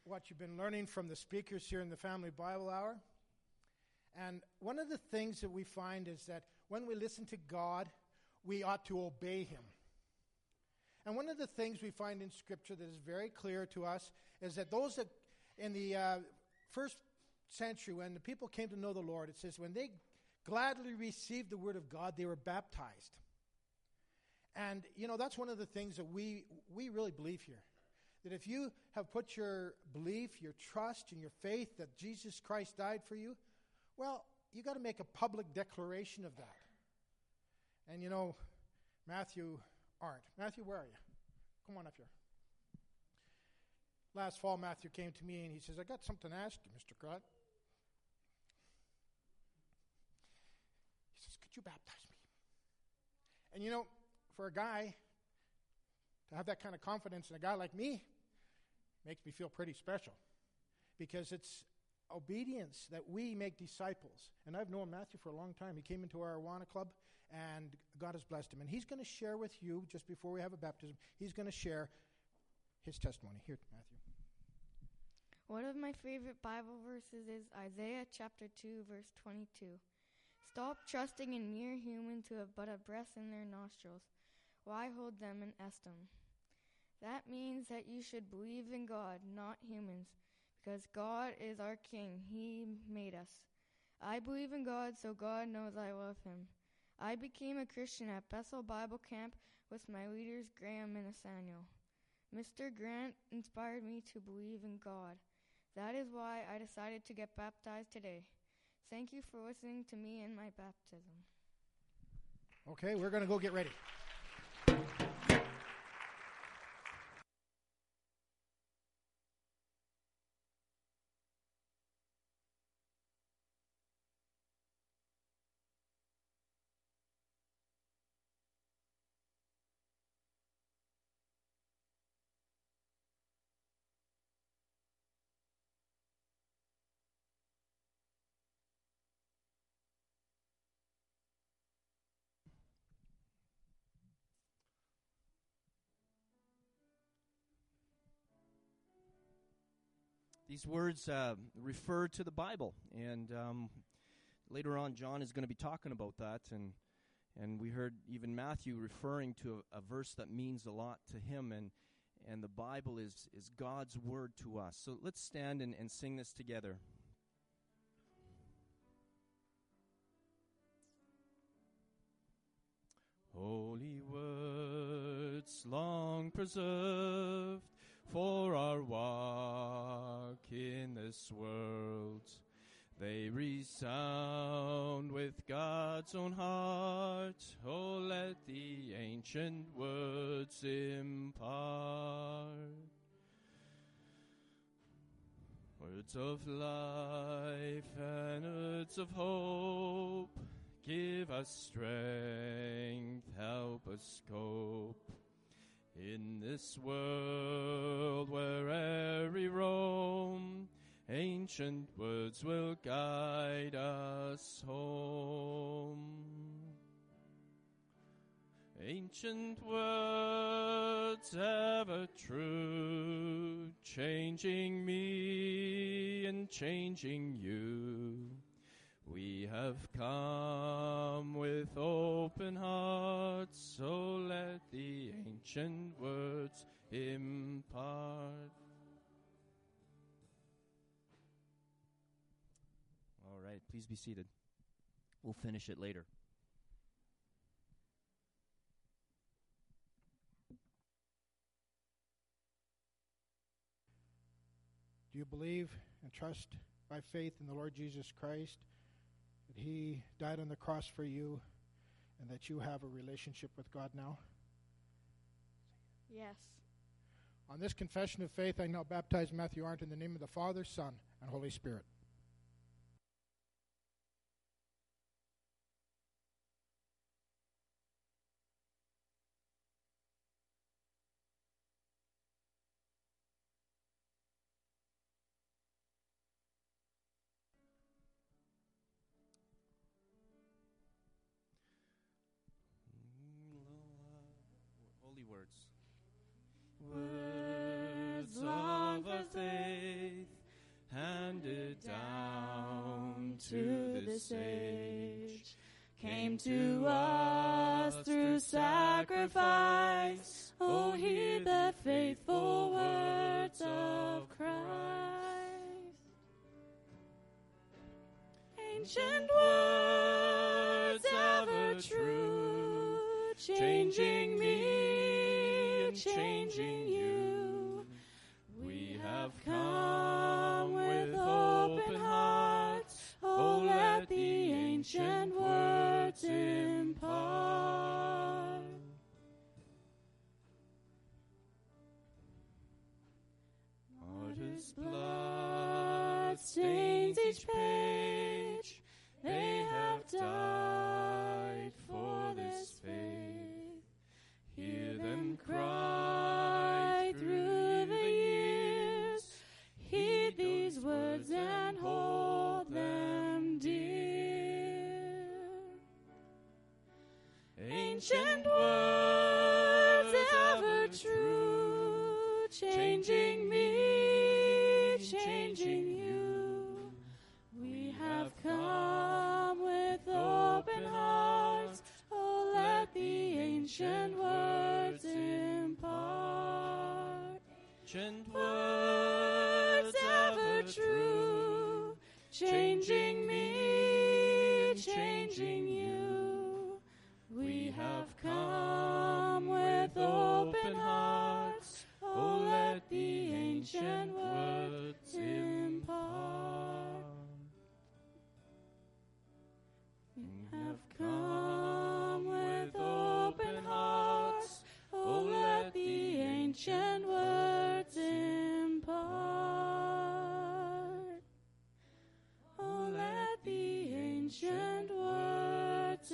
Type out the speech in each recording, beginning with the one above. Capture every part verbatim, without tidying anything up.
what you've been learning from the speakers here in the Family Bible Hour. And one of the things that we find is that when we listen to God, we ought to obey Him. And one of the things we find in Scripture that is very clear to us is that those that in the uh, first century, when the people came to know the Lord, it says when they gladly received the Word of God, they were baptized. And, you know, that's one of the things that we we really believe here. That if you have put your belief, your trust, and your faith that Jesus Christ died for you, well, you got to make a public declaration of that. And, you know, Matthew aren't. Matthew, where are you? Come on up here. Last fall, Matthew came to me and he says, I got something to ask you, Mister Crott. He says, could you baptize me? And, you know, for a guy to have that kind of confidence in a guy like me makes me feel pretty special, because it's obedience that we make disciples. And I've known Matthew for a long time. He came into our Awana Club, and God has blessed him. And he's going to share with you, just before we have a baptism, he's going to share his testimony. Here, Matthew. One of my favorite Bible verses is Isaiah chapter two, verse twenty-two. Stop trusting in mere humans who have but a breath in their nostrils. Why hold them in estim? That means that you should believe in God, not humans, because God is our King. He made us. I believe in God, so God knows I love Him. I became a Christian at Bethel Bible Camp with my leaders, Graham and Nathaniel. Mister Grant inspired me to believe in God. That is why I decided to get baptized today. Thank you for listening to me in my baptism. Okay, we're going to go get ready. These words uh, refer to the Bible, and um, later on John is going to be talking about that, and and we heard even Matthew referring to a, a verse that means a lot to him, and and the Bible is, is God's word to us. So let's stand and, and sing this together. Holy words long preserved for our walk in this world, they resound with God's own heart. Oh, let the ancient words impart words of life and words of hope. Give us strength, help us cope in this world where'er we roam. Ancient words will guide us home. Ancient words ever true, changing me and changing you. We have come with open hearts, so let the ancient words impart. All right, please be seated. We'll finish it later. Do you believe and trust by faith in the Lord Jesus Christ that He died on the cross for you and that you have a relationship with God now? Yes. On this confession of faith, I now baptize Matthew Arndt in the name of the Father, Son, and Holy Spirit. Holy words. Words of our faith. to this age, came to us through sacrifice. Oh, hear the faithful words of Christ. Ancient words ever true, changing me, changing you. We have come with open hearts. Oh, let the ancient words impart. Martyr's blood stains each page. They have died for this faith. Hear them cry through the years. Heed these words and hold them dear. Ancient words ever true, changing me, changing you. We have come with open hearts. Oh, let the ancient words impart. Ancient words ever true, changing me, changing you. We have come with open hearts. Oh, let the ancient words impart. We have come with open hearts. Oh, let the ancient words impart. Oh, let the ancient words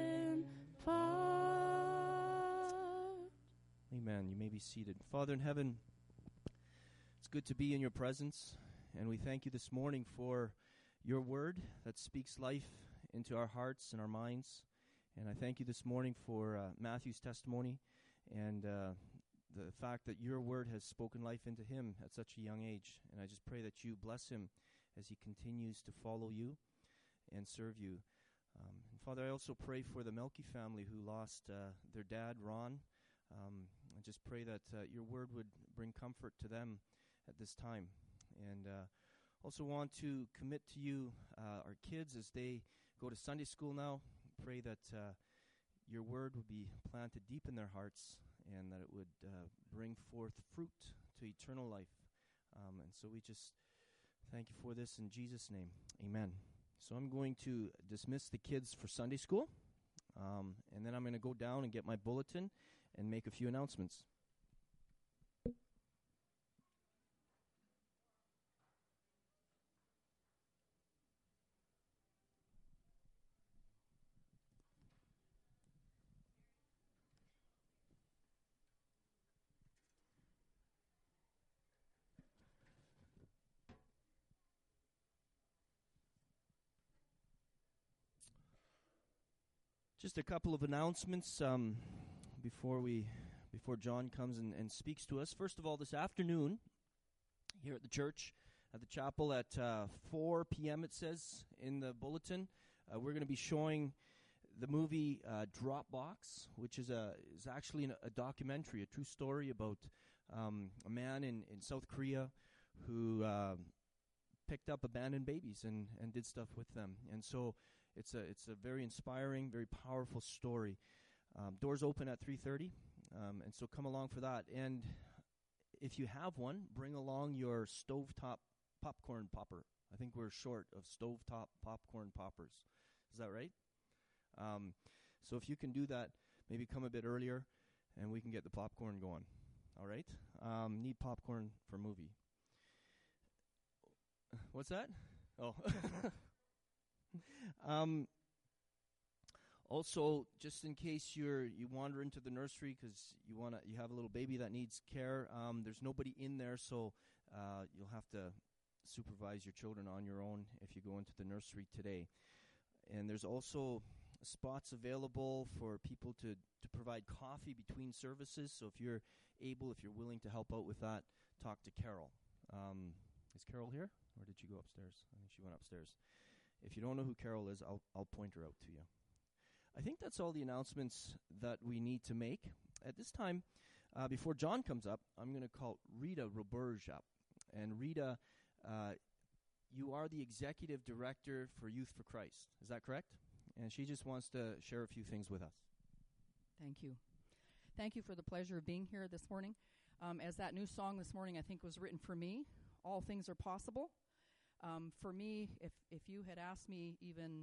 impart. Amen. You may be seated. Father in heaven, it's good to be in your presence, and we thank you this morning for your word that speaks life into our hearts and our minds. And I thank you this morning for uh, Matthew's testimony and uh, the fact that your word has spoken life into him at such a young age. And I just pray that you bless him as he continues to follow you and serve you. Um, and Father, I also pray for the Melky family who lost uh, their dad, Ron. Um, I just pray that uh, your word would bring comfort to them at this time. And uh, also want to commit to you uh, our kids as they go to Sunday school now. Pray that uh, your word would be planted deep in their hearts and that it would uh, bring forth fruit to eternal life. Um, and so we just thank you for this in Jesus' name. Amen. So I'm going to dismiss the kids for Sunday school, um, and then I'm going to go down and get my bulletin and make a few announcements. Just a couple of announcements um, before we, before John comes and, and speaks to us. First of all, this afternoon, here at the church, at the chapel at uh, four p.m. it says in the bulletin, uh, we're going to be showing the movie uh, Dropbox, which is a is actually an, a documentary, a true story about um, a man in, in South Korea who uh, picked up abandoned babies and, and did stuff with them. And so It's a it's a very inspiring, very powerful story. Um, doors open at three thirty, um, and so come along for that. And if you have one, bring along your stovetop popcorn popper. I think we're short of stovetop popcorn poppers. Is that right? Um, so if you can do that, maybe come a bit earlier, and we can get the popcorn going. All right? Um, need popcorn for movie. What's that? Oh. Um, also, just in case you're you wander into the nursery because you wanna you have a little baby that needs care, um, there's nobody in there, so uh, you'll have to supervise your children on your own if you go into the nursery today. And there's also spots available for people to, to provide coffee between services. So if you're able, if you're willing to help out with that, talk to Carol. Um, is Carol here, or did she go upstairs? I think she went upstairs. If you don't know who Carol is, I'll, I'll point her out to you. I think that's all the announcements that we need to make. At this time, uh, before John comes up, I'm going to call Rita Roberge up. And Rita, uh, you are the Executive Director for Youth for Christ. Is that correct? And she just wants to share a few things with us. Thank you. Thank you for the pleasure of being here this morning. Um, as that new song this morning, I think, was written for me, all things are possible. Um, for me, if if you had asked me even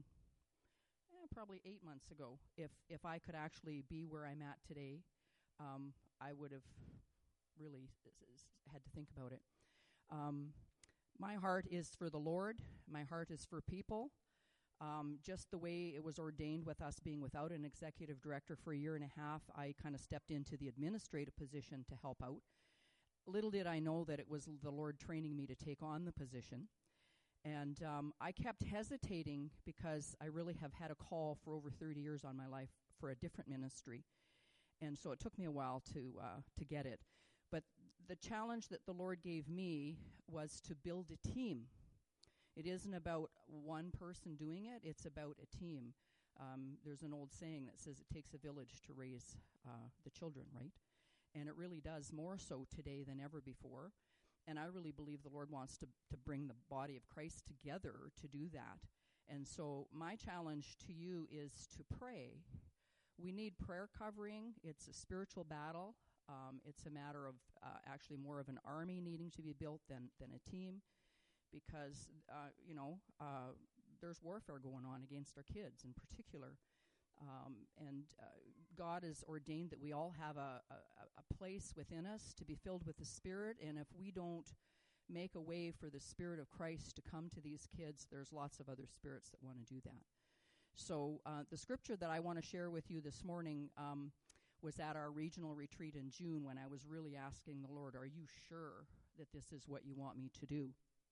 eh, probably eight months ago if, if I could actually be where I'm at today, um, I would have really s- s- had to think about it. Um, my heart is for the Lord. My heart is for people. Um, just the way it was ordained with us being without an executive director for a year and a half, I kind of stepped into the administrative position to help out. Little did I know that it was l- the Lord training me to take on the position. And um, I kept hesitating because I really have had a call for over thirty years on my life for a different ministry. And so it took me a while to uh, to get it. But the challenge that the Lord gave me was to build a team. It isn't about one person doing it, it's about a team. Um, there's an old saying that says it takes a village to raise uh, the children, right? And it really does, more so today than ever before. And I really believe the Lord wants to, to bring the body of Christ together to do that. And so my challenge to you is to pray. We need prayer covering. It's a spiritual battle. Um, it's a matter of uh, actually more of an army needing to be built than, than a team. Because, uh, you know, uh, there's warfare going on against our kids in particular. Um, and uh, God has ordained that we all have a, a, a place within us to be filled with the Spirit. And if we don't make a way for the Spirit of Christ to come to these kids, there's lots of other spirits that want to do that. So uh, the scripture that I want to share with you this morning um, was at our regional retreat in June when I was really asking the Lord, are you sure that this is what you want me to do?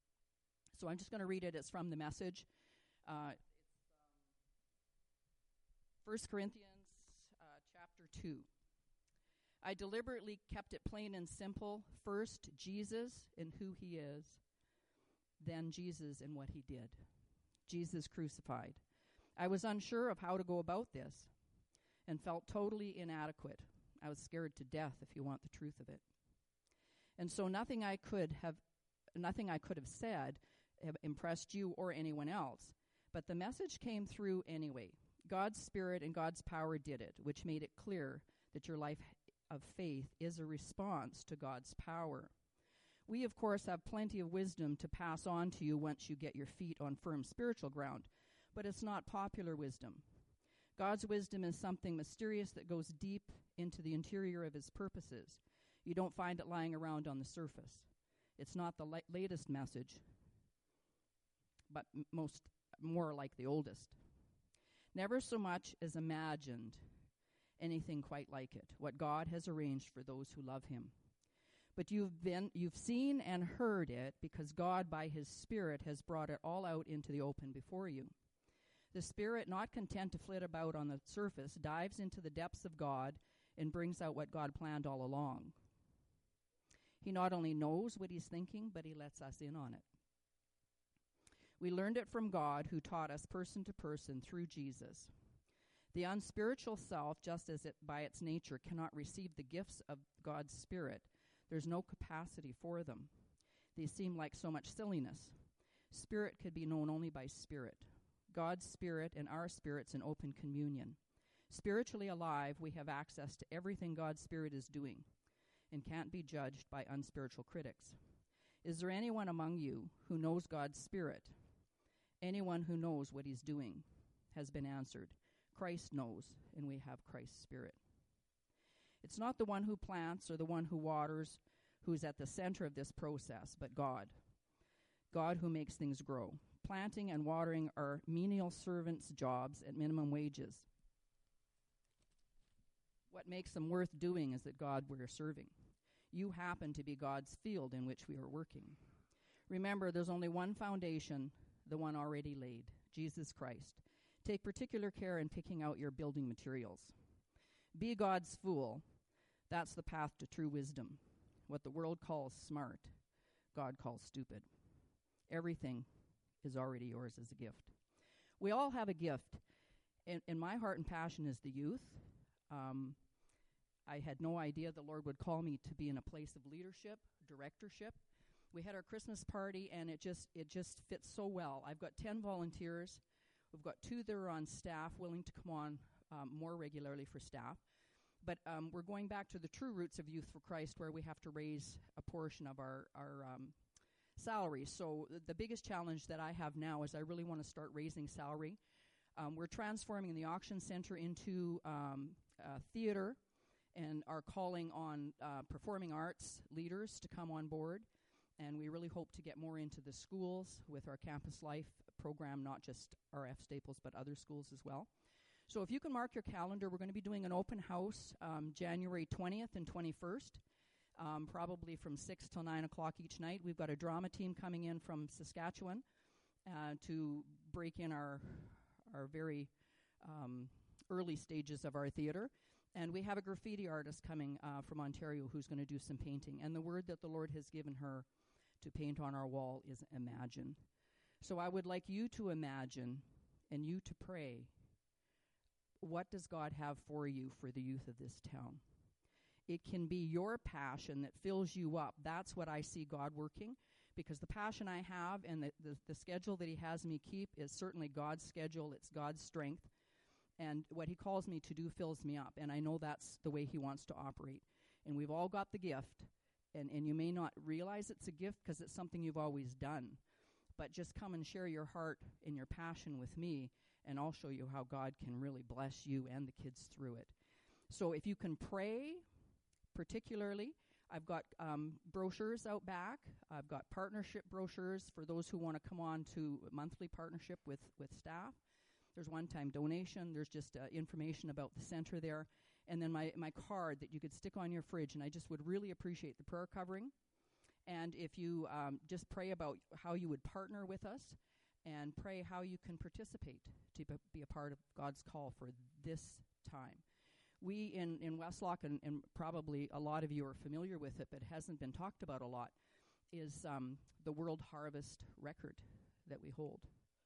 So I'm just going to read it. It's from the Message. Uh, it's um, First Corinthians uh, chapter two. I deliberately kept it plain and simple. First, Jesus and who he is. Then Jesus and what he did. Jesus crucified. I was unsure of how to go about this and felt totally inadequate. I was scared to death, if you want the truth of it. And so nothing I could have, nothing I could have said have impressed you or anyone else. But the message came through anyway. God's Spirit and God's power did it, which made it clear that your life of faith is a response to God's power. We, of course, have plenty of wisdom to pass on to you once you get your feet on firm spiritual ground, but it's not popular wisdom. God's wisdom is something mysterious that goes deep into the interior of his purposes. You don't find it lying around on the surface. It's not the la- latest message, but m- most more like the oldest. Never so much as imagined anything quite like it, what God has arranged for those who love him. But you've been, you've seen and heard it because God, by his Spirit, has brought it all out into the open before you. The Spirit, not content to flit about on the surface, dives into the depths of God and brings out what God planned all along. He not only knows what he's thinking, but he lets us in on it. We learned it from God, who taught us person to person through Jesus. The unspiritual self, just as it by its nature cannot receive the gifts of God's Spirit, there's no capacity for them. They seem like so much silliness. Spirit could be known only by Spirit. God's Spirit and our spirits in open communion. Spiritually alive, we have access to everything God's Spirit is doing and can't be judged by unspiritual critics. Is there anyone among you who knows God's Spirit? Anyone who knows what he's doing has been answered. Christ knows, and we have Christ's Spirit. It's not the one who plants or the one who waters who's at the center of this process, but God. God who makes things grow. Planting and watering are menial servants' jobs at minimum wages. What makes them worth doing is that God we're serving. You happen to be God's field in which we are working. Remember, there's only one foundation, the one already laid, Jesus Christ. Take particular care in picking out your building materials. Be God's fool. That's the path to true wisdom. What the world calls smart, God calls stupid. Everything is already yours as a gift. we all have a gift. And, and my heart and passion is the youth. Um, I had no idea the Lord would call me to be in a place of leadership, directorship. We had our Christmas party, and it just it just fits so well. I've got ten volunteers. We've got two that are on staff, willing to come on um, more regularly for staff. But um, we're going back to the true roots of Youth for Christ, where we have to raise a portion of our, our um, salaries. So th- the biggest challenge that I have now is I really want to start raising salary. Um, we're transforming the auction center into um, uh, theater, and are calling on uh, performing arts leaders to come on board. And we really hope to get more into the schools with our Campus Life program, not just R F Staples, but other schools as well. So if you can mark your calendar, we're going to be doing an open house um, January twentieth and twenty-first, um, probably from six till nine o'clock each night. We've got a drama team coming in from Saskatchewan uh, to break in our, our very um, early stages of our theater. And we have a graffiti artist coming uh, from Ontario who's going to do some painting. And the word that the Lord has given her to paint on our wall is imagine. So I would like you to imagine and you to pray, what does God have for you for the youth of this town? It can be your passion that fills you up. That's what I see God working, because the passion I have and the, the, the schedule that he has me keep is certainly God's schedule. It's God's strength. And what he calls me to do fills me up. And I know that's the way he wants to operate. And we've all got the gift. And, and you may not realize it's a gift because it's something you've always done. But just come and share your heart and your passion with me, and I'll show you how God can really bless you and the kids through it. So if you can pray, particularly, I've got um, brochures out back. I've got partnership brochures for those who want to come on to a monthly partnership with, with staff. There's one-time donation. There's just uh, information about the center there. And then my, my card that you could stick on your fridge. And I just would really appreciate the prayer covering. And if you um, just pray about how you would partner with us, and pray how you can participate to b- be a part of God's call for this time. We in, in Westlock, and, and probably a lot of you are familiar with it, but hasn't been talked about a lot, is um, the World Harvest record that we hold.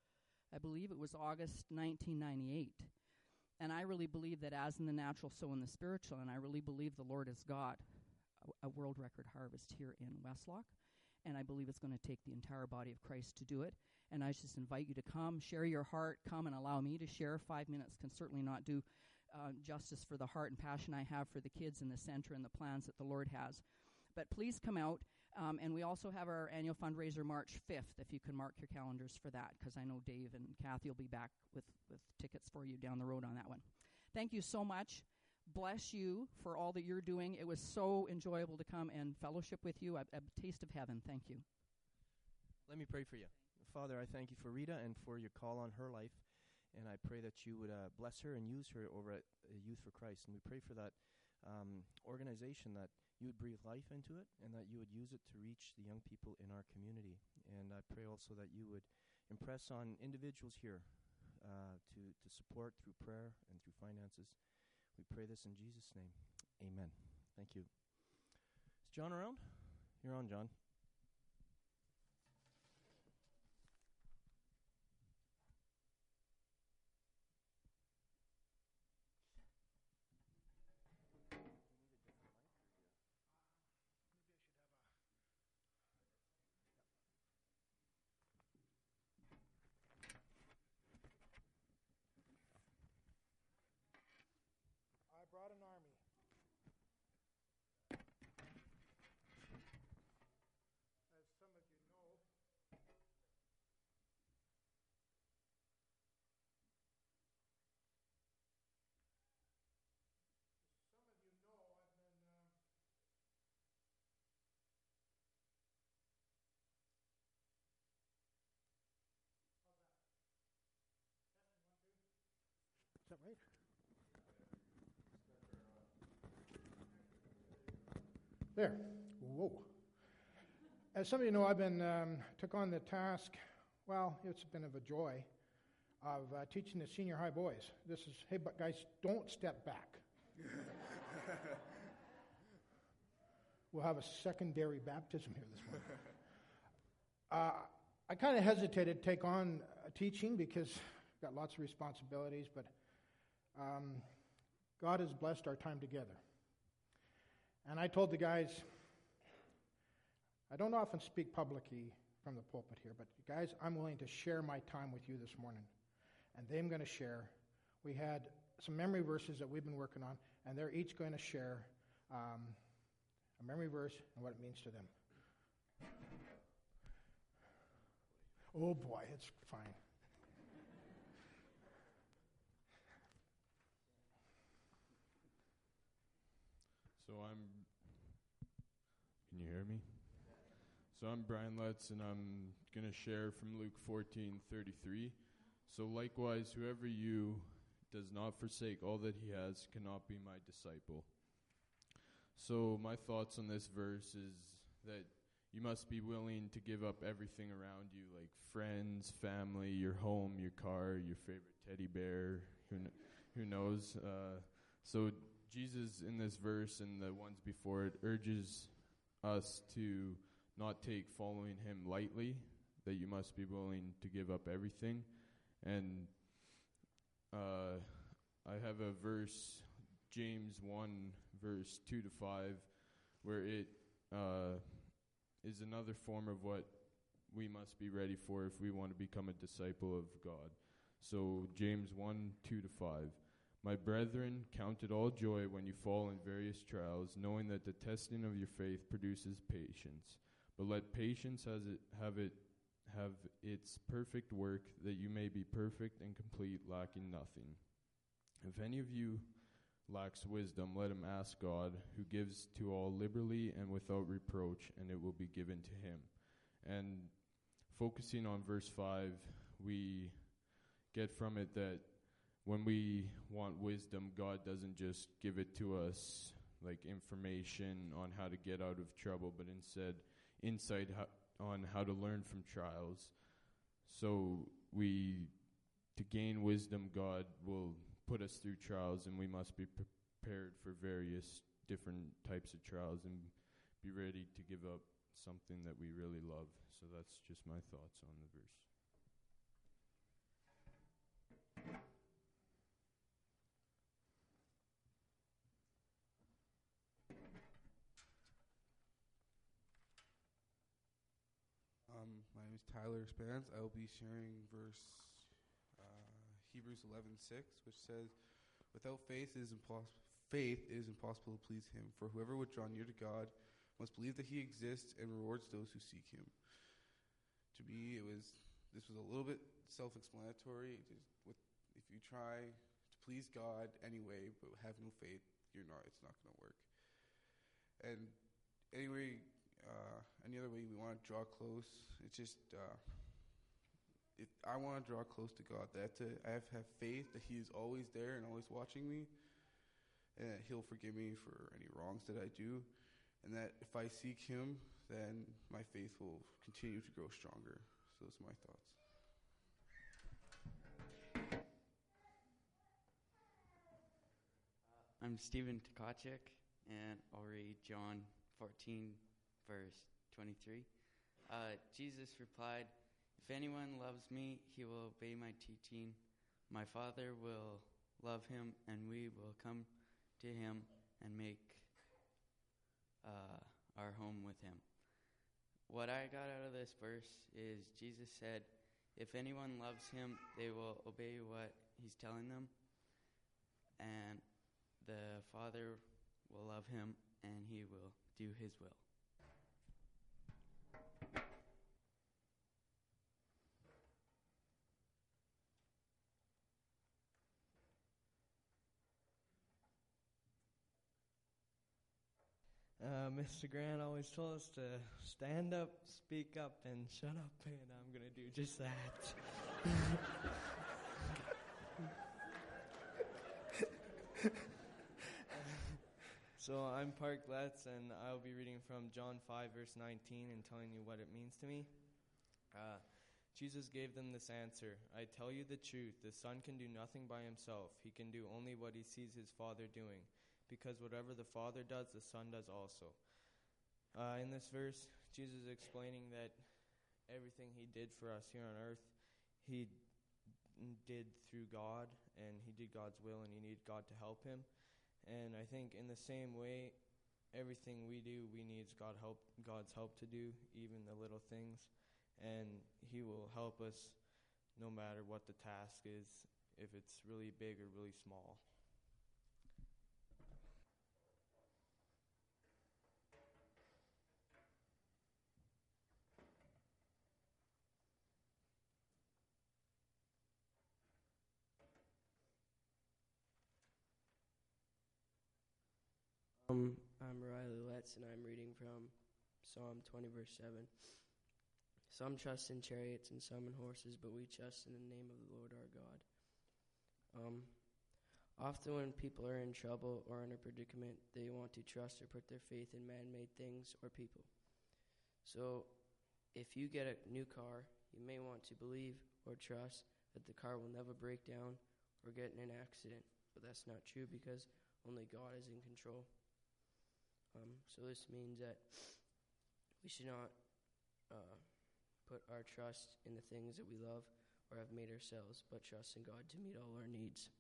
I believe it was August nineteen ninety-eight. And I really believe that as in the natural, so in the spiritual, and I really believe the Lord has got a, a world record harvest here in Westlock. And I believe it's going to take the entire body of Christ to do it. And I just invite you to come, share your heart, come and allow me to share. Five minutes can certainly not do uh, justice for the heart and passion I have for the kids in the center and the plans that the Lord has. But please come out. Um, and we also have our annual fundraiser March fifth, if you can mark your calendars for that, because I know Dave and Kathy will be back with, with tickets for you down the road on that one. Thank you so much. Bless you for all that you're doing. It was so enjoyable to come and fellowship with you. A, a taste of heaven. Thank you. Let me pray for you. Father, I thank you for Rita and for your call on her life. And I pray that you would uh, bless her and use her over at uh, Youth for Christ. And we pray for that um, organization, that you would breathe life into it and that you would use it to reach the young people in our community. And I pray also that you would impress on individuals here uh, to, to support through prayer and through finances. We pray this in Jesus' name. Amen. Thank you. Is John around? You're on, John. I brought an army. As some of you know, some of you know I've been uh, how's that? Testing one, two. Is that right? There. Whoa. As some of you know, I've been um, took on the task, well, it's been of a joy, of uh, teaching the senior high boys. This is, hey, but guys, don't step back. We'll have a secondary baptism here this morning. Uh, I kind of hesitated to take on uh, teaching because got lots of responsibilities, but um, God has blessed our time together. And I told the guys, I don't often speak publicly from the pulpit here, but guys, I'm willing to share my time with you this morning. And they're going to share. We had some memory verses that we've been working on, and they're each going to share um, a memory verse and what it means to them. Oh boy, it's fine. So I'm, can you hear me? So I'm Brian Letts, and I'm going to share from Luke fourteen thirty-three. So likewise, whoever you does not forsake all that he has cannot be my disciple. So my thoughts on this verse is that you must be willing to give up everything around you, like friends, family, your home, your car, your favorite teddy bear, who kn- who knows. Uh, so Jesus in this verse and the ones before it urges us to not take following him lightly, that you must be willing to give up everything. And uh, I have a verse, James one, verse two to five, where it uh, is another form of what we must be ready for if we want to become a disciple of God. So James one, two to five. My brethren, count it all joy when you fall in various trials, knowing that the testing of your faith produces patience. But let patience has it, have it have its perfect work, that you may be perfect and complete, lacking nothing. If any of you lacks wisdom, let him ask God, who gives to all liberally and without reproach, and it will be given to him. And focusing on verse five, we get from it that when we want wisdom, God doesn't just give it to us like information on how to get out of trouble, but instead insight ho- on how to learn from trials. So we, to gain wisdom, God will put us through trials, and we must be pre- prepared for various different types of trials and be ready to give up something that we really love. So that's just my thoughts on the verse. Um, my name is Tyler Spence. I will be sharing verse uh, Hebrews eleven six, which says, "Without faith it is impos- faith it is impossible to please him. For whoever would draw near to God must believe that he exists and rewards those who seek him." To me, it was this was a little bit self-explanatory. Just with, if you try to please God anyway, but have no faith, you're not. It's not going to work. And anyway. Uh, any other way we want to draw close, it's just uh, if I want to draw close to God, that to, I have to have faith that he is always there and always watching me, and that he'll forgive me for any wrongs that I do, and that if I seek him, then my faith will continue to grow stronger. So those are my thoughts. I'm Stephen Tkachuk, and I'll read John fourteen, verse twenty-three. Uh, Jesus replied, "If anyone loves me, he will obey my teaching. My Father will love him, and we will come to him and make uh, our home with him." What I got out of this verse is Jesus said, if anyone loves him, they will obey what he's telling them, and the Father will love him, and he will do his will. Uh, Mister Grant always told us to stand up, speak up, and shut up, and I'm going to do just that. So I'm Park Letts, and I'll be reading from John five, verse nineteen, and telling you what it means to me. Uh, Jesus gave them this answer, "I tell you the truth, the Son can do nothing by himself. He can do only what he sees his Father doing, because whatever the Father does, the Son does also." Uh, in this verse, Jesus is explaining that everything he did for us here on earth, he did through God, and he did God's will, and he needed God to help him. And I think in the same way, everything we do, we need God help, God's help to do, even the little things. And he will help us no matter what the task is, if it's really big or really small. Um, I'm Riley Letts, and I'm reading from Psalm twenty, verse seven. Some trust in chariots and some in horses, but we trust in the name of the Lord our God. Um, often when people are in trouble or in a predicament, they want to trust or put their faith in man-made things or people. So if you get a new car, you may want to believe or trust that the car will never break down or get in an accident, but that's not true because only God is in control. Um, so this means that we should not uh, put our trust in the things that we love or have made ourselves, but trust in God to meet all our needs.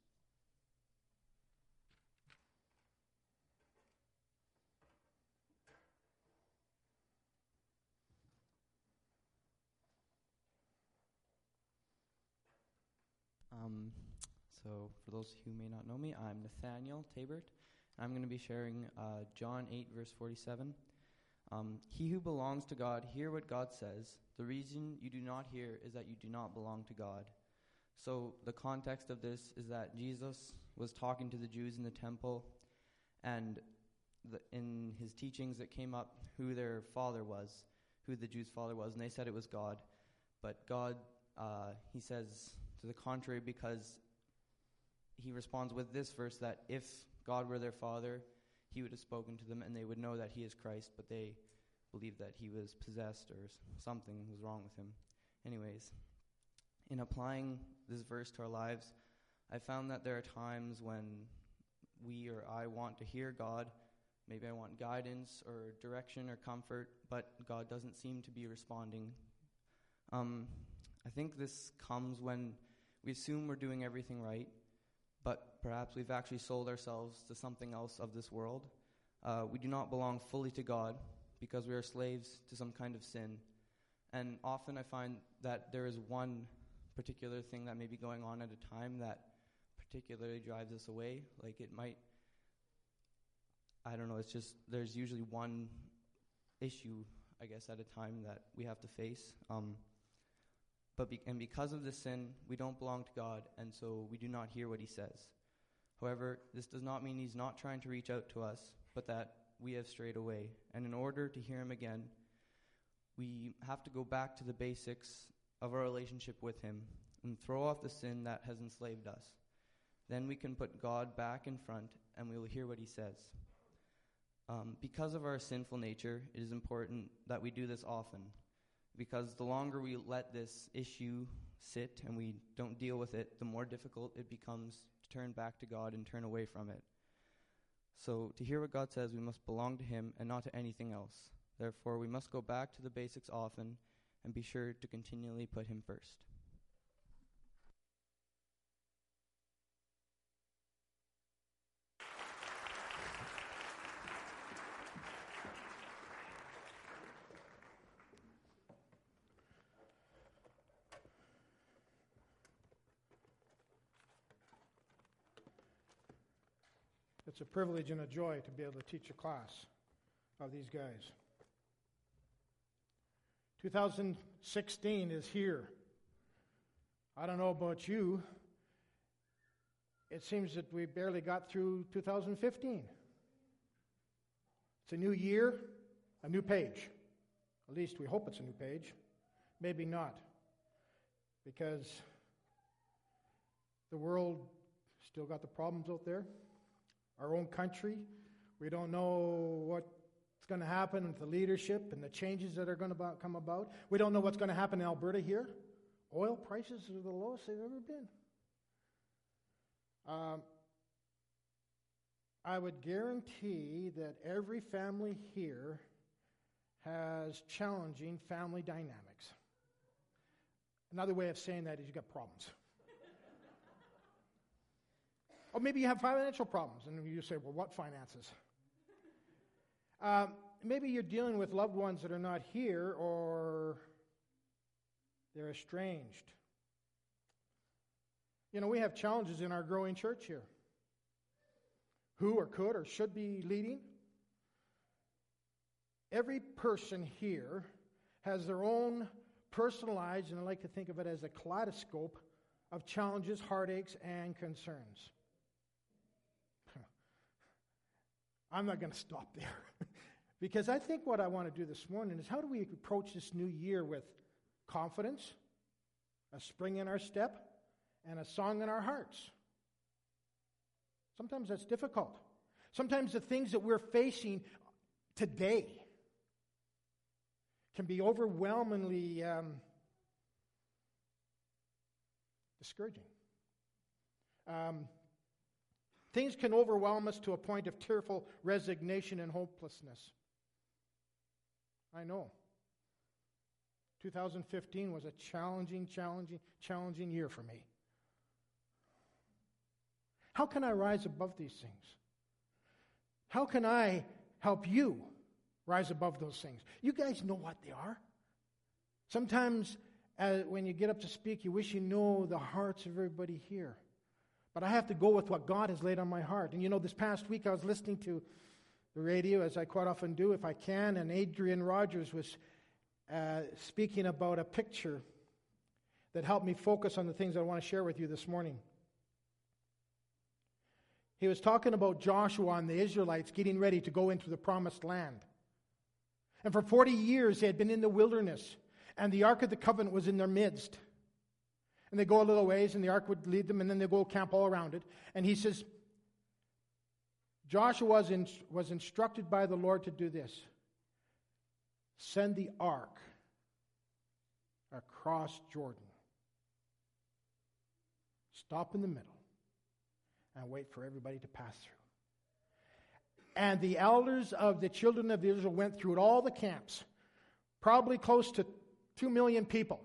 Um, so for those who may not know me, I'm Nathaniel Tabert. I'm going to be sharing uh, John eight, verse forty-seven. Um, he who belongs to God, hear what God says. The reason you do not hear is that you do not belong to God. So the context of this is that Jesus was talking to the Jews in the temple, and the, in his teachings it came up who their father was, who the Jews' father was, and they said it was God. But God, uh, he says to the contrary, because he responds with this verse that if God were their father, he would have spoken to them and they would know that he is Christ, but they believed that he was possessed or something was wrong with him. Anyways, in applying this verse to our lives, I found that there are times when we or I want to hear God. Maybe I want guidance or direction or comfort, but God doesn't seem to be responding. Um, I think this comes when we assume we're doing everything right, but perhaps we've actually sold ourselves to something else of this world. Uh, we do not belong fully to God because we are slaves to some kind of sin. And often I find that there is one particular thing that may be going on at a time that particularly drives us away. Like it might, I don't know, it's just, there's usually one issue, I guess, at a time that we have to face. Um, But be- and because of this sin, we don't belong to God, and so we do not hear what he says. However, this does not mean he's not trying to reach out to us, but that we have strayed away. And in order to hear him again, we have to go back to the basics of our relationship with him and throw off the sin that has enslaved us. Then we can put God back in front, and we will hear what he says. Um, because of our sinful nature, it is important that we do this often. Because the longer we let this issue sit and we don't deal with it, the more difficult it becomes to turn back to God and turn away from it. So to hear what God says, we must belong to him and not to anything else. Therefore, we must go back to the basics often and be sure to continually put him first. It's a privilege and a joy to be able to teach a class of these guys. two thousand sixteen is here. I don't know about you. It seems that we barely got through two thousand fifteen. It's a new year, a new page. At least we hope it's a new page. Maybe not. Because the world still got the problems out there. Our own country, we don't know what's going to happen with the leadership and the changes that are going to come about. We don't know what's going to happen in Alberta here. Oil prices are the lowest they've ever been. Um, I would guarantee that every family here has challenging family dynamics. Another way of saying that is you've got problems. Or maybe you have financial problems, and you say, well, what finances? Um, maybe you're dealing with loved ones that are not here, or they're estranged. You know, we have challenges in our growing church here. Who or could or should be leading? Every person here has their own personalized, and I like to think of it as a kaleidoscope of challenges, heartaches, and concerns. I'm not going to stop there. Because I think what I want to do this morning is, how do we approach this new year with confidence, a spring in our step, and a song in our hearts? Sometimes that's difficult. Sometimes the things that we're facing today can be overwhelmingly um, discouraging. Um, things can overwhelm us to a point of tearful resignation and hopelessness. I know. two thousand fifteen was a challenging, challenging, challenging year for me. How can I rise above these things? How can I help you rise above those things? You guys know what they are. Sometimes uh, when you get up to speak, you wish you know the hearts of everybody here. But I have to go with what God has laid on my heart. And you know, this past week I was listening to the radio, as I quite often do if I can, and Adrian Rogers was uh, speaking about a picture that helped me focus on the things I want to share with you this morning. He was talking about Joshua and the Israelites getting ready to go into the promised land. And for forty years they had been in the wilderness, and the Ark of the Covenant was in their midst. And they go a little ways, and the Ark would lead them, and then they go camp all around it. And he says, Joshua was, in, was instructed by the Lord to do this. Send the Ark across Jordan. Stop in the middle and wait for everybody to pass through. And the elders of the children of Israel went through it, all the camps, probably close to two million people,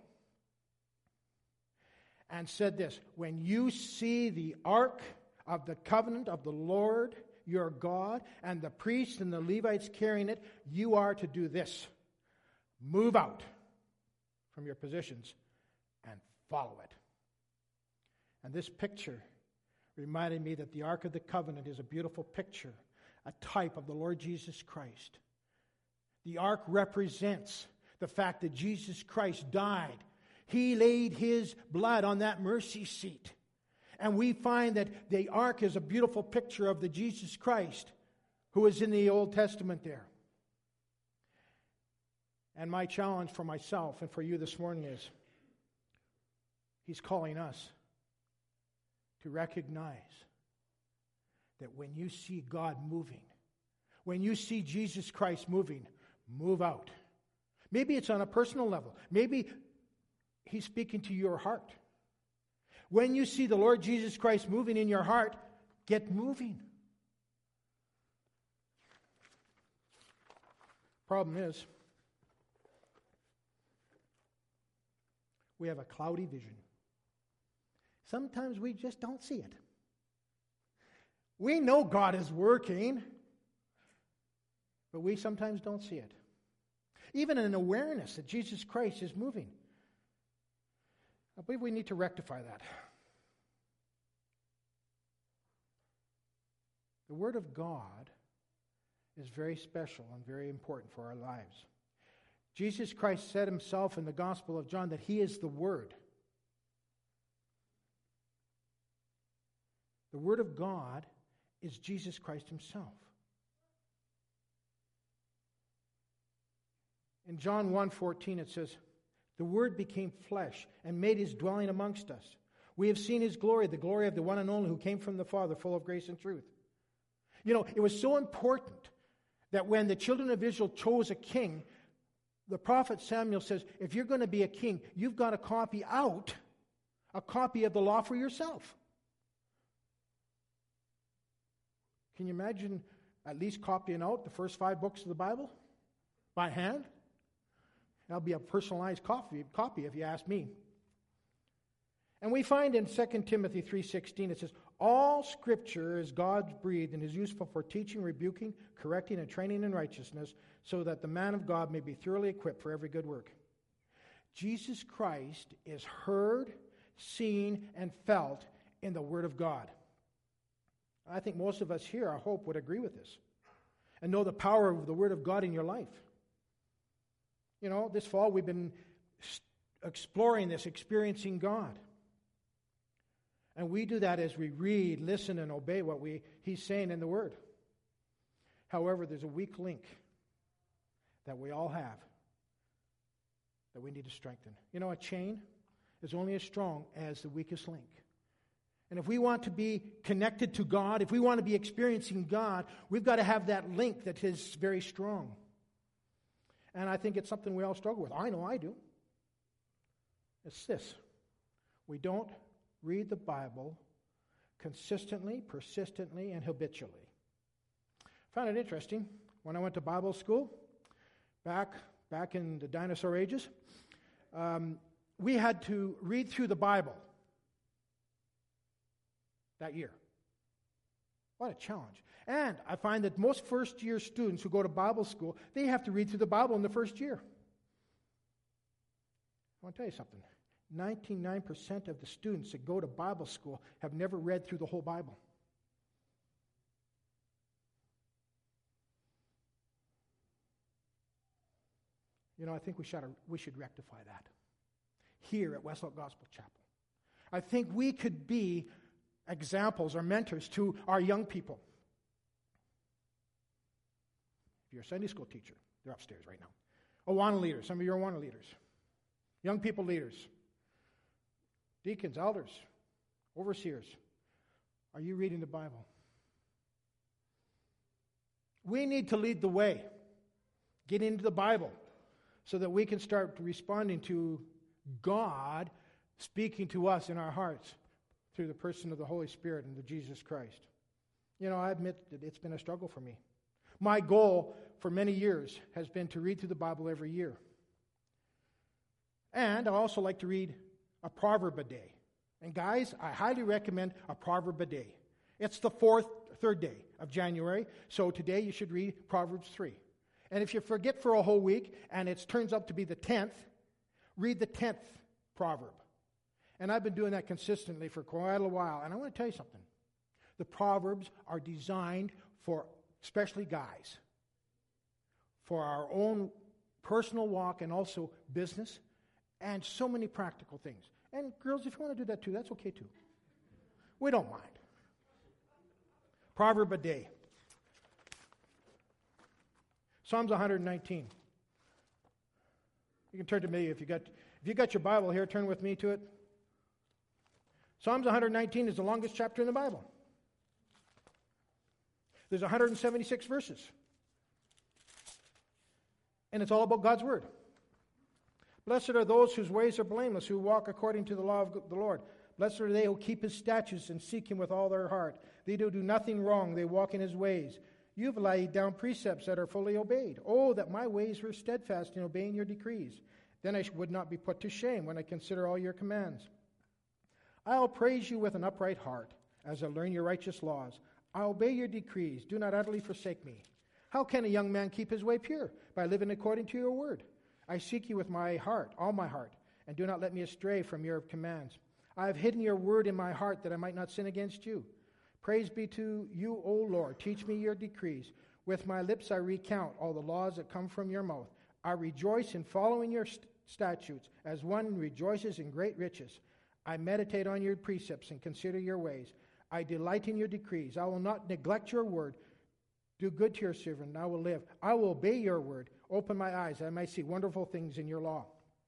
and said this: when you see the Ark of the Covenant of the Lord your God and the priests and the Levites carrying it, you are to do this. Move out from your positions and follow it. And this picture reminded me that the Ark of the Covenant is a beautiful picture, a type of the Lord Jesus Christ. The Ark represents the fact that Jesus Christ died. He laid His blood on that mercy seat. And we find that the Ark is a beautiful picture of the Jesus Christ who is in the Old Testament there. And my challenge for myself and for you this morning is, He's calling us to recognize that when you see God moving, when you see Jesus Christ moving, move out. Maybe it's on a personal level. Maybe He's speaking to your heart. When you see the Lord Jesus Christ moving in your heart, get moving. Problem is, we have a cloudy vision. Sometimes we just don't see it. We know God is working, but we sometimes don't see it. Even an awareness that Jesus Christ is moving. I believe we need to rectify that. The Word of God is very special and very important for our lives. Jesus Christ said Himself in the Gospel of John that He is the Word. The Word of God is Jesus Christ Himself. In John one fourteen it says, the Word became flesh and made His dwelling amongst us. We have seen His glory, the glory of the one and only who came from the Father, full of grace and truth. You know, it was so important that when the children of Israel chose a king, the prophet Samuel says, if you're going to be a king, you've got to copy out a copy of the law for yourself. Can you imagine at least copying out the first five books of the Bible by hand? That'll be a personalized copy, copy if you ask me. And we find in Second Timothy three sixteen, it says, all Scripture is God-breathed and is useful for teaching, rebuking, correcting, and training in righteousness, so that the man of God may be thoroughly equipped for every good work. Jesus Christ is heard, seen, and felt in the Word of God. I think most of us here, I hope, would agree with this and know the power of the Word of God in your life. You know, this fall we've been exploring this, experiencing God. And we do that as we read, listen, and obey what we He's saying in the Word. However, there's a weak link that we all have that we need to strengthen. You know, a chain is only as strong as the weakest link. And if we want to be connected to God, if we want to be experiencing God, we've got to have that link that is very strong. And I think it's something we all struggle with. I know I do. It's this. We don't read the Bible consistently, persistently, and habitually. I found it interesting when I went to Bible school back back in the dinosaur ages. Um, we had to read through the Bible that year. What a challenge. And I find that most first-year students who go to Bible school, they have to read through the Bible in the first year. I want to tell you something. ninety-nine percent of the students that go to Bible school have never read through the whole Bible. You know, I think we should, we should rectify that here at Westlock Gospel Chapel. I think we could be examples or mentors to our young people. If you're a Sunday school teacher, they're upstairs right now. Awana leaders, some of you are Awana leaders. Young people leaders. Deacons, elders, overseers. Are you reading the Bible? We need to lead the way. Get into the Bible so that we can start responding to God speaking to us in our hearts through the person of the Holy Spirit and the Jesus Christ. You know, I admit that it's been a struggle for me. My goal for many years has been to read through the Bible every year. And I also like to read a proverb a day. And guys, I highly recommend a proverb a day. It's the fourth, third day of January, so today you should read Proverbs three. And if you forget for a whole week, and it turns out to be the tenth, read the tenth proverb. And I've been doing that consistently for quite a while. And I want to tell you something. The Proverbs are designed for, especially guys, for our own personal walk and also business, and so many practical things. And girls, if you want to do that too, that's okay too. We don't mind. Proverb a day. Psalms one nineteen. You can turn to me if you got if you got your Bible here, turn with me to it. Psalms one nineteen is the longest chapter in the Bible. There's one hundred seventy-six verses. And it's all about God's Word. Blessed are those whose ways are blameless, who walk according to the law of the Lord. Blessed are they who keep His statutes and seek Him with all their heart. They do do nothing wrong. They walk in His ways. You've laid down precepts that are fully obeyed. Oh, that my ways were steadfast in obeying your decrees. Then I would not be put to shame when I consider all your commands. I'll praise you with an upright heart as I learn your righteous laws. I obey your decrees. Do not utterly forsake me. How can a young man keep his way pure? By living according to your word. I seek you with my heart, all my heart, and do not let me astray from your commands. I have hidden your word in my heart that I might not sin against you. Praise be to you, O Lord. Teach me your decrees. With my lips I recount all the laws that come from your mouth. I rejoice in following your st- statutes, as one rejoices in great riches. I meditate on your precepts and consider your ways. I delight in your decrees. I will not neglect your word. Do good to your servant, and I will live. I will obey your word. Open my eyes, that I may see wonderful things in your law.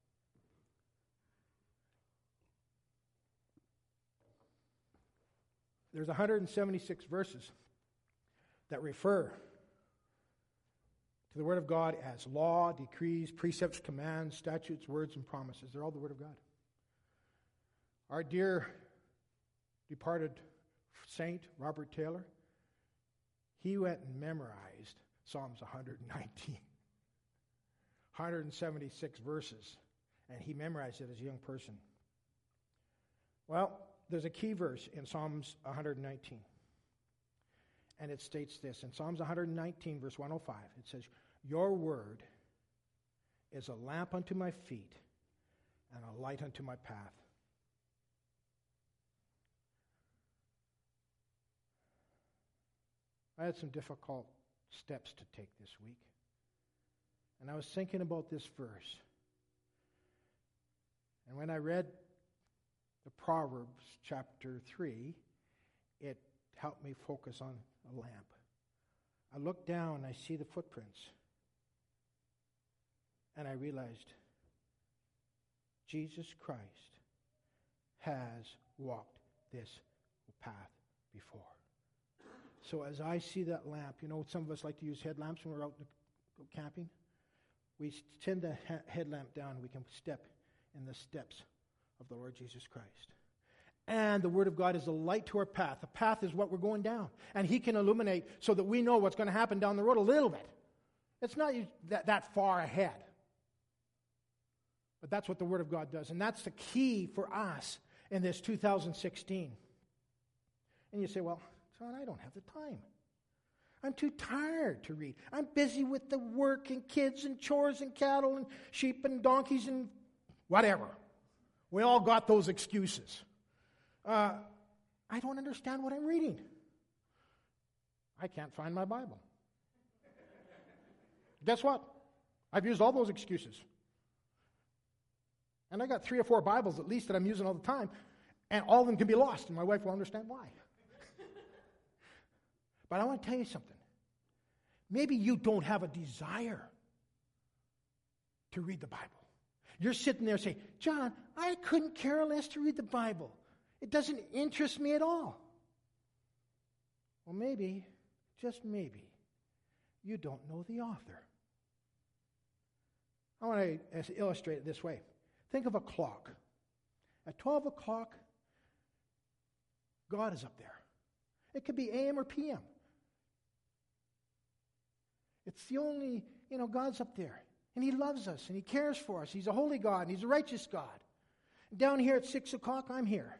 There's one hundred seventy-six verses that refer to the Word of God as law, decrees, precepts, commands, statutes, words, and promises. They're all the Word of God. Our dear departed saint, Robert Taylor, he went and memorized Psalms one hundred nineteen. one hundred seventy-six verses, and he memorized it as a young person. Well, there's a key verse in Psalms one nineteen. And it states this. In Psalms one nineteen, verse one oh five, it says, your word is a lamp unto my feet and a light unto my path. I had some difficult steps to take this week. And I was thinking about this verse. And when I read the Proverbs chapter three, it helped me focus on a lamp. I look down and I see the footprints. And I realized Jesus Christ has walked this path before. So as I see that lamp, you know, some of us like to use headlamps when we're out camping. We tend the ha- headlamp down, we can step in the steps of the Lord Jesus Christ. And the Word of God is a light to our path. The path is what we're going down. And He can illuminate so that we know what's going to happen down the road a little bit. It's not that, that far ahead. But that's what the Word of God does. And that's the key for us in this two thousand sixteen. And you say, well, John, I don't have the time. I'm too tired to read. I'm busy with the work and kids and chores and cattle and sheep and donkeys and whatever. We all got those excuses. Uh, I don't understand what I'm reading. I can't find my Bible. Guess what? I've used all those excuses. And I got three or four Bibles at least that I'm using all the time, and all of them can be lost, and my wife will understand why. But I want to tell you something. Maybe you don't have a desire to read the Bible. You're sitting there saying, John, I couldn't care less to read the Bible. It doesn't interest me at all. Well, maybe, just maybe, you don't know the author. I want to illustrate it this way. Think of a clock. At twelve o'clock, God is up there. It could be A M or P M. It's the only, you know, God's up there. And He loves us, and He cares for us. He's a holy God, and He's a righteous God. And down here at six o'clock, I'm here.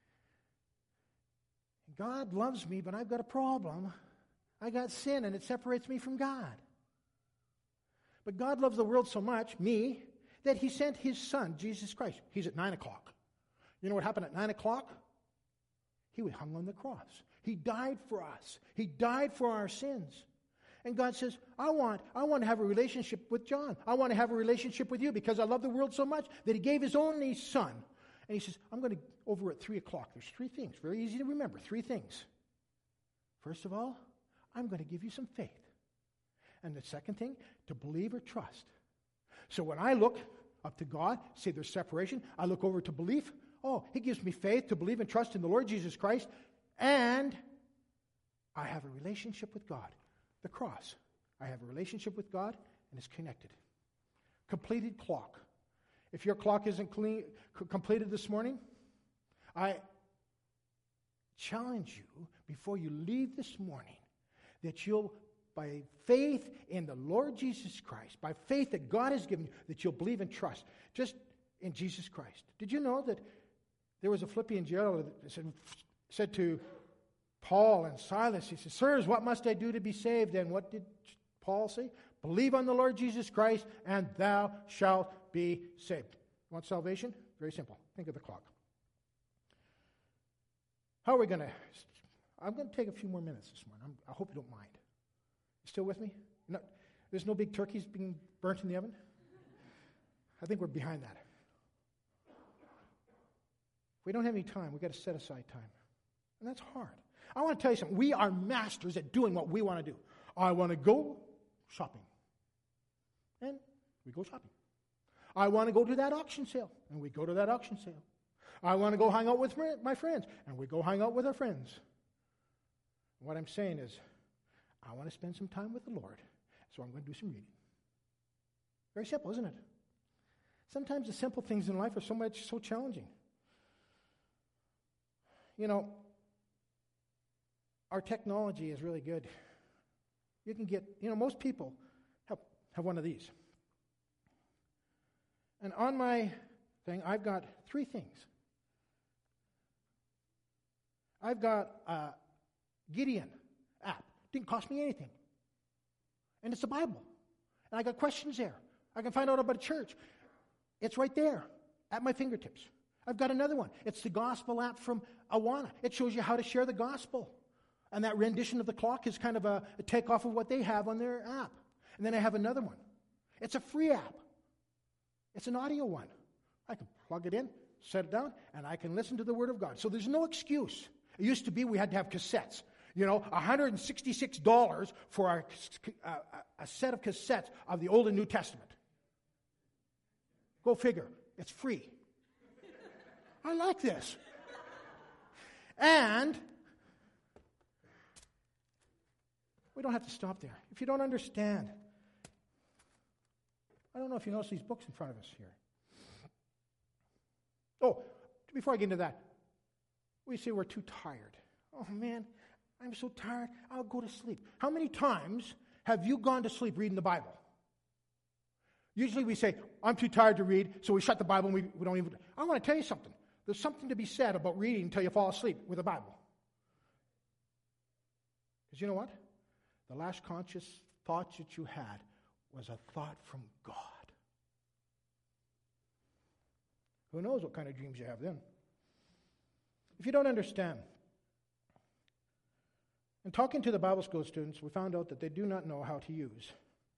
God loves me, but I've got a problem. I got sin, and it separates me from God. But God loves the world so much, me, that He sent His Son, Jesus Christ. He's at nine o'clock. You know what happened at nine o'clock? He was hung on the cross. He died for us. He died for our sins. And God says, I want, I want to have a relationship with John. I want to have a relationship with you because I love the world so much that He gave His only Son. And He says, I'm going to, over at three o'clock, there's three things, very easy to remember, three things. First of all, I'm going to give you some faith. And the second thing, to believe or trust. So when I look up to God, say there's separation, I look over to belief. Oh, He gives me faith to believe and trust in the Lord Jesus Christ. And I have a relationship with God. The cross. I have a relationship with God, and it's connected. Completed clock. If your clock isn't clean, c- completed this morning, I challenge you before you leave this morning that you'll, by faith in the Lord Jesus Christ, by faith that God has given you, that you'll believe and trust just in Jesus Christ. Did you know that there was a Philippian jailer that said, said to Paul and Silas, he says, sirs, what must I do to be saved? And what did Paul say? Believe on the Lord Jesus Christ, and thou shalt be saved. You want salvation? Very simple. Think of the clock. How are we going to... I'm going to take a few more minutes this morning. I'm, I hope you don't mind. You still with me? No, there's no big turkeys being burnt in the oven? I think we're behind that. If we don't have any time, we've got to set aside time. And that's hard. I want to tell you something. We are masters at doing what we want to do. I want to go shopping. And we go shopping. I want to go to that auction sale. And we go to that auction sale. I want to go hang out with my friends. And we go hang out with our friends. What I'm saying is, I want to spend some time with the Lord. So I'm going to do some reading. Very simple, isn't it? Sometimes the simple things in life are so much, so challenging. You know, our technology is really good. You can get, you know, most people have, have one of these. And on my thing, I've got three things. I've got a Gideon app. Didn't cost me anything. And it's the Bible. And I got questions there. I can find out about a church. It's right there at my fingertips. I've got another one. It's the gospel app from Awana. It shows you how to share the gospel. And that rendition of the clock is kind of a, a takeoff of what they have on their app. And then I have another one. It's a free app. It's an audio one. I can plug it in, set it down, and I can listen to the Word of God. So there's no excuse. It used to be we had to have cassettes. You know, one hundred sixty-six dollars for our, uh, a set of cassettes of the Old and New Testament. Go figure. It's free. I like this. And we don't have to stop there. If you don't understand, I don't know if you notice these books in front of us here. Oh, before I get into that, we say we're too tired. Oh, man, I'm so tired, I'll go to sleep. How many times have you gone to sleep reading the Bible? Usually we say, I'm too tired to read, so we shut the Bible and we, we don't even... I want to tell you something. There's something to be said about reading until you fall asleep with the Bible. Because you know what? The last conscious thought that you had was a thought from God. Who knows what kind of dreams you have then? If you don't understand, in talking to the Bible school students, we found out that they do not know how to use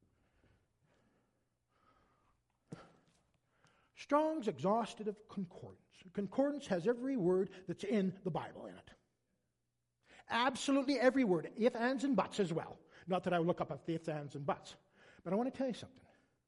Strong's Exhaustive Concordance. Concordance has every word that's in the Bible in it. Absolutely every word, if, ands, and buts as well. Not that I would look up the if, ands, and buts. But I want to tell you something.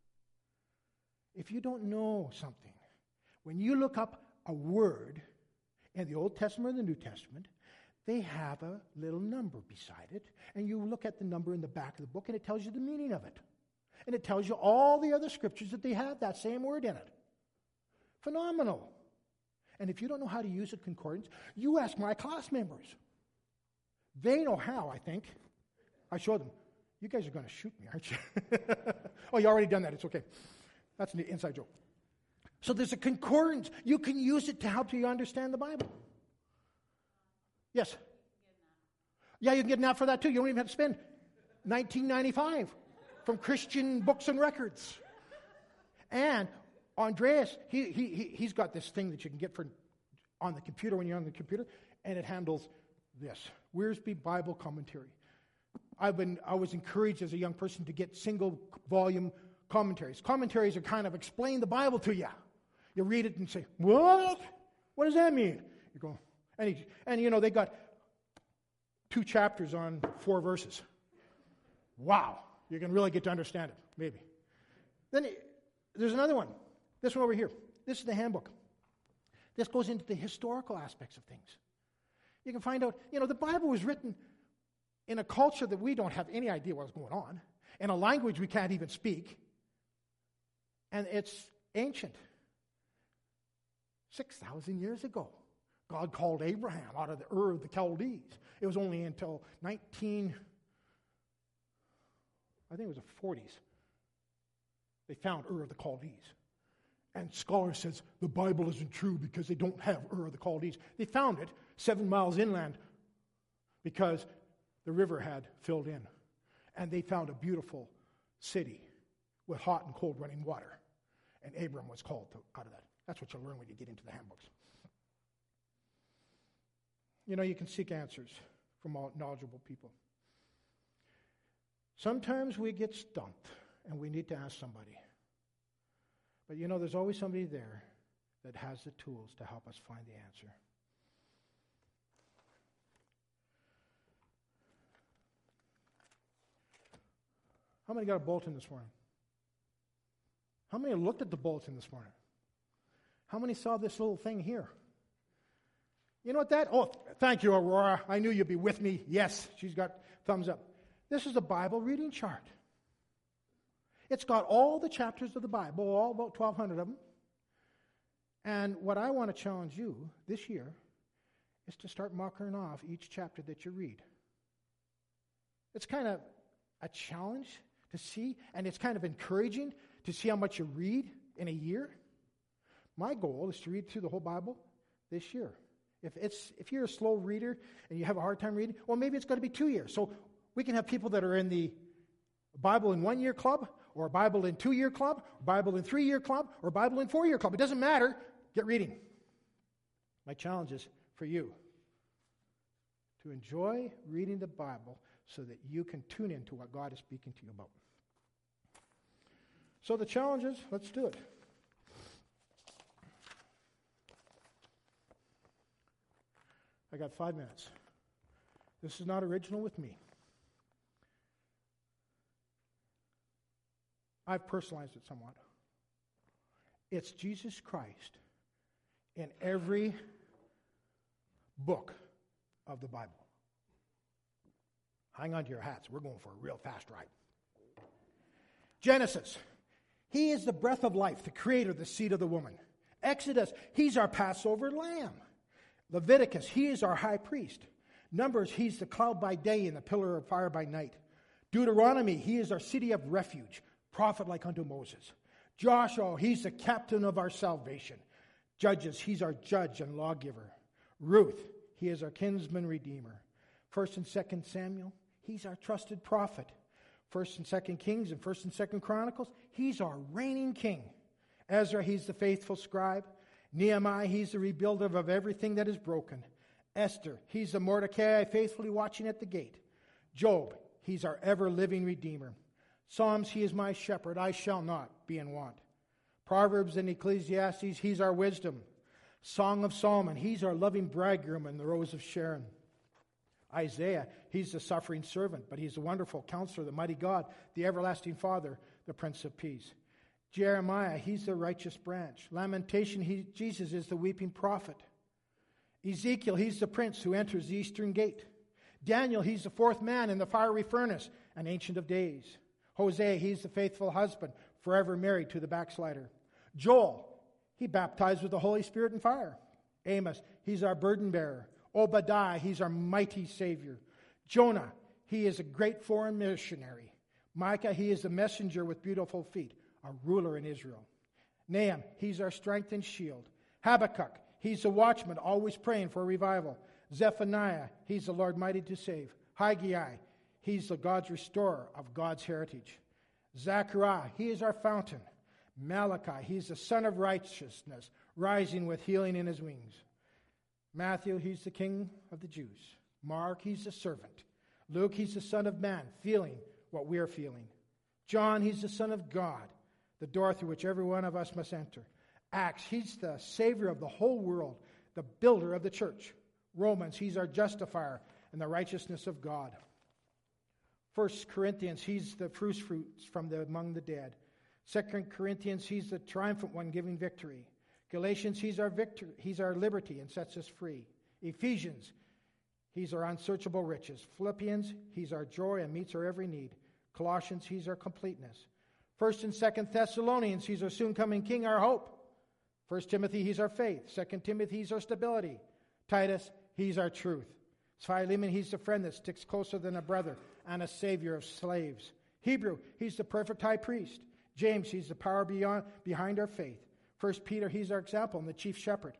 If you don't know something, when you look up a word in the Old Testament or the New Testament, they have a little number beside it, and you look at the number in the back of the book, and it tells you the meaning of it. And it tells you all the other scriptures that they have that same word in it. Phenomenal. And if you don't know how to use a concordance, you ask my class members. They know how, I think. I showed them. You guys are going to shoot me, aren't you? Oh, you already done that. It's okay. That's an inside joke. So there's a concordance. You can use it to help you understand the Bible. Yes? Yeah, you can get an app for that too. You don't even have to spend nineteen ninety-five from Christian Books and Records. And Andreas, he, he, he, he's got this thing that you can get for on the computer when you're on the computer, and it handles this. Wiersbe Bible Commentary. I've been, I was encouraged as a young person to get single volume commentaries. Commentaries are kind of explain the Bible to you. You read it and say, what? What does that mean? You go, and, he, and you know, they got two chapters on four verses. Wow. You can really get to understand it, maybe. Then there's another one. This one over here. This is the handbook. This goes into the historical aspects of things. You can find out, you know, the Bible was written in a culture that we don't have any idea what's going on, in a language we can't even speak, and it's ancient. six thousand years ago, God called Abraham out of the Ur of the Chaldees. It was only until nineteen, I think it was the forties, they found Ur of the Chaldees. And scholars says the Bible isn't true because they don't have Ur of the Chaldees. They found it seven miles inland because the river had filled in. And they found a beautiful city with hot and cold running water. And Abram was called to, out of that. That's what you'll learn when you get into the handbooks. You know, you can seek answers from all knowledgeable people. Sometimes we get stumped and we need to ask somebody. But you know, there's always somebody there that has the tools to help us find the answer. How many got a bulletin this morning? How many looked at the bulletin this morning? How many saw this little thing here? You know what that? Oh, thank you, Aurora. I knew you'd be with me. Yes, she's got thumbs up. This is a Bible reading chart. It's got all the chapters of the Bible, all about twelve hundred of them. And what I want to challenge you this year is to start marking off each chapter that you read. It's kind of a challenge to see, and it's kind of encouraging to see how much you read in a year. My goal is to read through the whole Bible this year. If it's if you're a slow reader and you have a hard time reading, well, maybe it's going to be two years. So we can have people that are in the Bible in one-year club, or Bible in two-year club, or Bible in three-year club, or Bible in four-year club. It doesn't matter. Get reading. My challenge is for you to enjoy reading the Bible so that you can tune into what God is speaking to you about. So the challenge is, let's do it. I got five minutes. This is not original with me. I've personalized it somewhat. It's Jesus Christ in every book of the Bible. Hang on to your hats. We're going for a real fast ride. Genesis. He is the breath of life, the creator, the seed of the woman. Exodus. He's our Passover lamb. Leviticus. He is our high priest. Numbers. He's the cloud by day and the pillar of fire by night. Deuteronomy. He is our city of refuge, prophet like unto Moses. Joshua. He's the captain of our salvation. Judges. He's our judge and lawgiver. Ruth. He is our kinsman redeemer. First and Second Samuel. He's our trusted prophet. First and Second Kings and First and Second Chronicles. He's our reigning king. Ezra. He's the faithful scribe. Nehemiah. He's the rebuilder of everything that is broken. Esther. He's the Mordecai faithfully watching at the gate. Job. He's our ever-living redeemer. Psalms. He is my shepherd. I shall not be in want. Proverbs and Ecclesiastes. He's our wisdom. Song of Solomon. He's our loving bridegroom in the rose of Sharon. Isaiah. He's the suffering servant, but he's the wonderful counselor, the mighty God, the everlasting Father, the Prince of Peace. Jeremiah. He's the righteous branch. Lamentation. He, Jesus is the weeping prophet. Ezekiel. He's the prince who enters the eastern gate. Daniel. He's the fourth man in the fiery furnace, an ancient of days. Hosea. He's the faithful husband, forever married to the backslider. Joel. He baptized with the Holy Spirit and fire. Amos. He's our burden bearer. Obadiah. He's our mighty Savior. Jonah. He is a great foreign missionary. Micah. He is a messenger with beautiful feet, a ruler in Israel. Nahum. He's our strength and shield. Habakkuk. He's the watchman, always praying for revival. Zephaniah. He's the Lord mighty to save. Haggai. He's the God's restorer of God's heritage. Zechariah. He is our fountain. Malachi. He's the son of righteousness, rising with healing in his wings. Matthew. He's the king of the Jews. Mark. He's the servant. Luke. He's the son of man, feeling what we're feeling. John. He's the son of God, the door through which every one of us must enter. Acts. He's the Savior of the whole world, the builder of the church. Romans. He's our justifier and the righteousness of God. First Corinthians. He's the first fruits from the, among the dead. Second Corinthians. He's the triumphant one giving victory. Galatians. He's our victory. He's our liberty and sets us free. Ephesians. He's our unsearchable riches. Philippians. He's our joy and meets our every need. Colossians. He's our completeness. First and Second Thessalonians. He's our soon-coming King, our hope. First Timothy. He's our faith. Second Timothy. He's our stability. Titus. He's our truth. Philemon. He's the friend that sticks closer than a brother and a savior of slaves. Hebrew. He's the perfect high priest. James. He's the power beyond, behind our faith. First Peter. He's our example and the chief shepherd.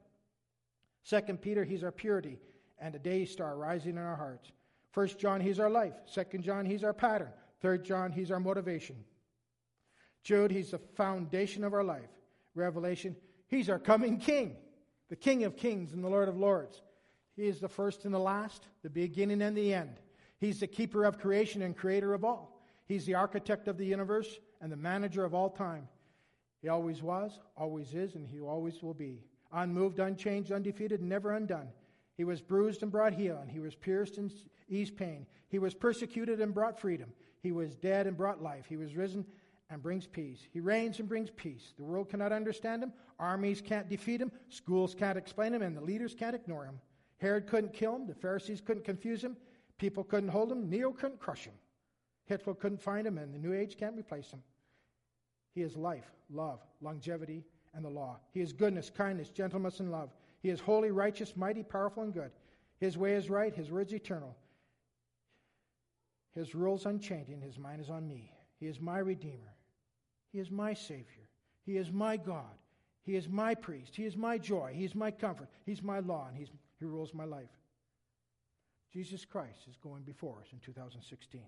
Second Peter. He's our purity and a day star rising in our hearts. First John. He's our life. Second John. He's our pattern. Third John. He's our motivation. Jude. He's the foundation of our life. Revelation. He's our coming King, the King of kings and the Lord of lords. He is the first and the last, the beginning and the end. He's the keeper of creation and creator of all. He's the architect of the universe and the manager of all time. He always was, always is, and he always will be. Unmoved, unchanged, undefeated, never undone. He was bruised and brought healing. He was pierced and eased pain. He was persecuted and brought freedom. He was dead and brought life. He was risen and brings peace. He reigns and brings peace. The world cannot understand him. Armies can't defeat him. Schools can't explain him, and the leaders can't ignore him. Herod couldn't kill him. The Pharisees couldn't confuse him. People couldn't hold him. Nero couldn't crush him. Hitler couldn't find him, and the New Age can't replace him. He is life, love, longevity, and the law. He is goodness, kindness, gentleness, and love. He is holy, righteous, mighty, powerful, and good. His way is right. His word is eternal. His rules unchanging. His mind is on me. He is my Redeemer. He is my Savior. He is my God. He is my priest. He is my joy. He is my comfort. He's my law, and He's He rules my life. Jesus Christ is going before us in two thousand sixteen.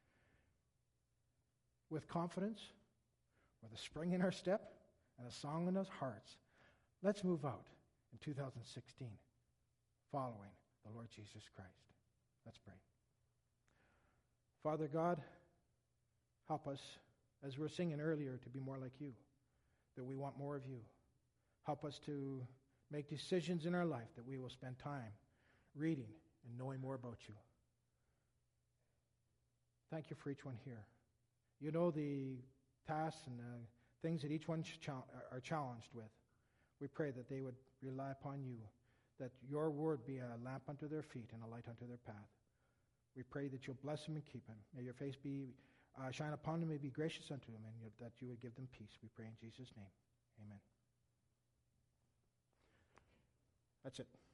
With confidence, with a spring in our step, and a song in our hearts, let's move out in two thousand sixteen, following the Lord Jesus Christ. Let's pray. Father God, help us, as we were singing earlier, to be more like you, that we want more of you. Help us to make decisions in our life that we will spend time reading and knowing more about you. Thank you for each one here. You know the tasks and the things that each one are challenged with. We pray that they would rely upon you, that your word be a lamp unto their feet and a light unto their path. We pray that you'll bless them and keep them. May your face be uh, shine upon them, may be gracious unto them, and you, that you would give them peace. We pray in Jesus' name. Amen. That's it.